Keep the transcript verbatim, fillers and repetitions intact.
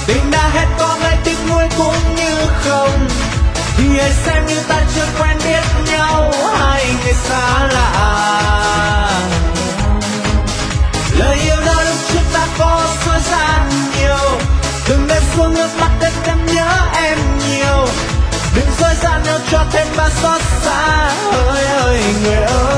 Tình đã hết có ngay tiếc nuối cũng như không, thì hãy xem như ta chưa quen biết nhau, hai người xa lạ. Lời yêu đó lúc trước ta có dối gian nhiều, đừng để xuống nước mắt để em nhớ em nhiều, đừng dối gian nhau cho thêm bao xót xa. Ơi ơi người ơi,